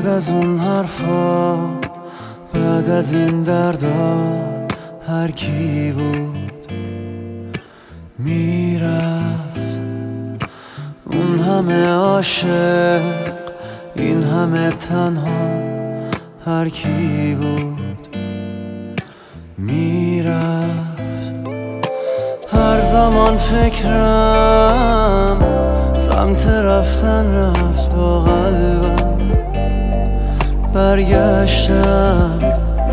بعد از اون حرفا، بعد از این دردا، هر کی بود میرفت. اون همه عاشق، این همه تنها، هر کی بود میرفت. هر زمان فکرم سمت رفتن رفت، با قلبم برگشتم.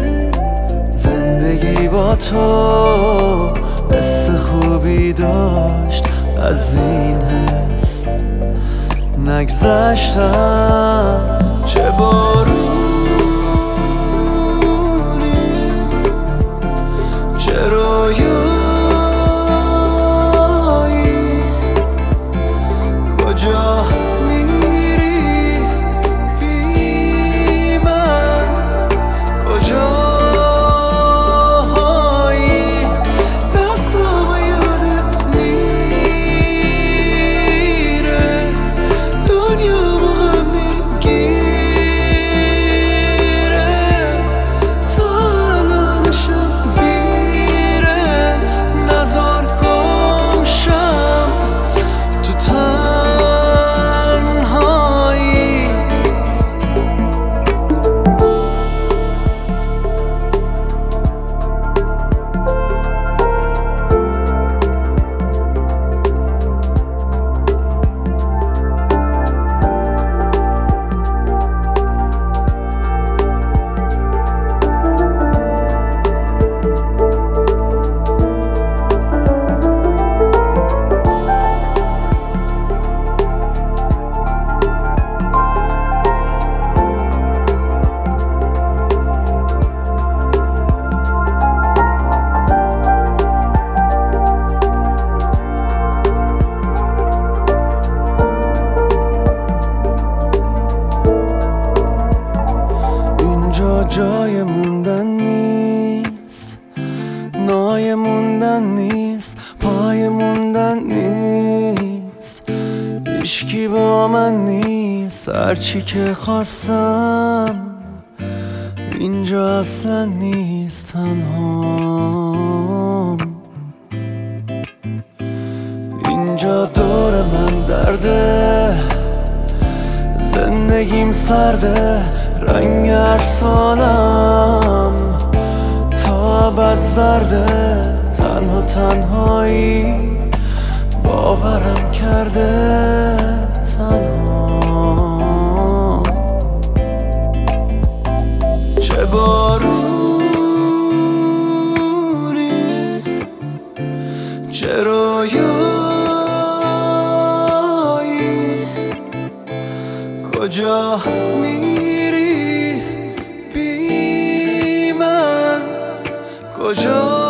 زندگی با تو حس خوبی داشت، از این حس نگذشتم. چه بارونی، چه رویایی، کجا میری بی من، کجایی؟ دستامو یادت میره، دنیا با هم میگیره، تا الانشم دیره. نزار گمشم تو تنهایی. جای موندن نیست، نای موندن نیست، پای موندن نیست، هیچکی با من نیست. هرچی که خواستم اینجا اصلا نیست، تنهام. اینجا دور من درده، زندگیم سرده، رنگ افسانم تا ابد زرده. تنها تنهایی باورم کرده، تنها. چه بارونی، چه رویایی، کجا میری بی من، کجا؟